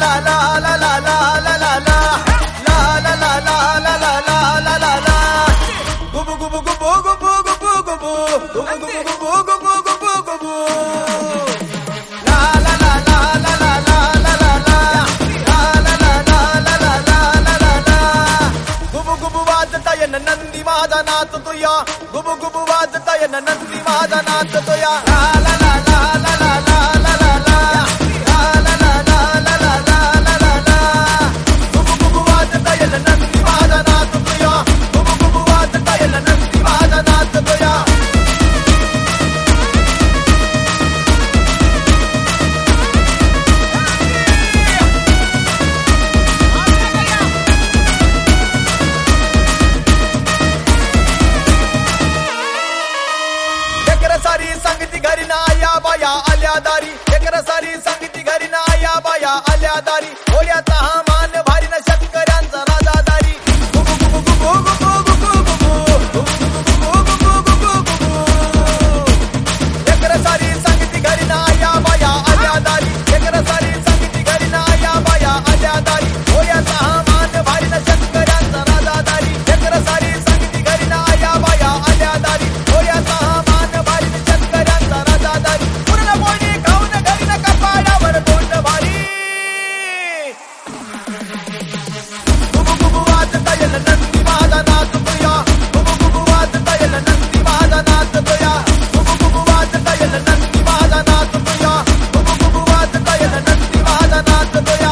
नंदी माझा नाच तो या गुबु गुबु वाजता ये नंदी माझा नाच तो या ला ला ला ला ला ला ला ला ला ला ला ला ला ला ला ला ला गुबु गुबु वाजता ये नंदी माझा नाच तो या गुबु गुबु वाजता ये नंदी माझा नाच तो या सारी संगती घरी ना या बाया आल्या दारी लेकर सारी संगती घरी ना या बाया आल्या दारी होळ्याचा हा मान भारी ना शेतकऱ्यांचा राजादारी गुबु गुबु गुबु गुबु गुबु गुबु लेकर सारी संगती घरी ना या बाया आल्या दारी लेकर सारी संगती घरी ना या बाया आल्या दारी होळ्याचा हा मान भारी ना शेतकऱ्यांचा राजादारी लेकर सारी संगती घरी ना या बाया आल्या दारी होळ्याचा हा नंदी माझा नाच तो या गुबु गुबु वाजता ये नंदी माझा नाच तो या गुबु गुबु वाजता ये नंदी माझा नाच तो या गुबु गुबु वाजता ये नंदी माझा नाच तो या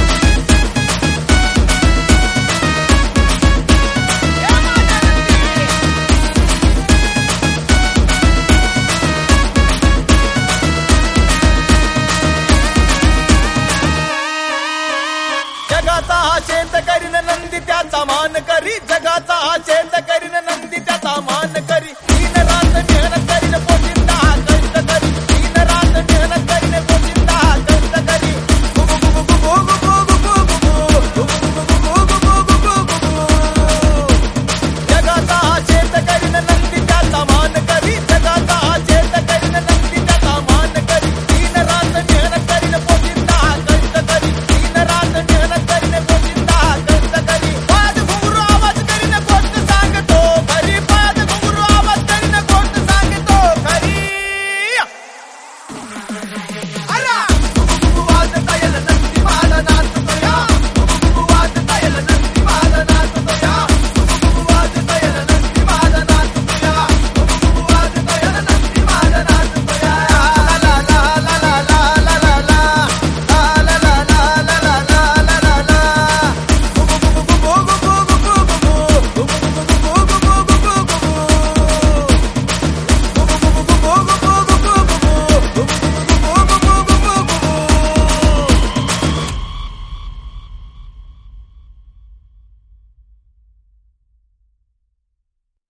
जगाचा हा शेत करीन नंदी त्याचा मान करी जगाचा हा शेत करीन नंदी त्याचा मान करी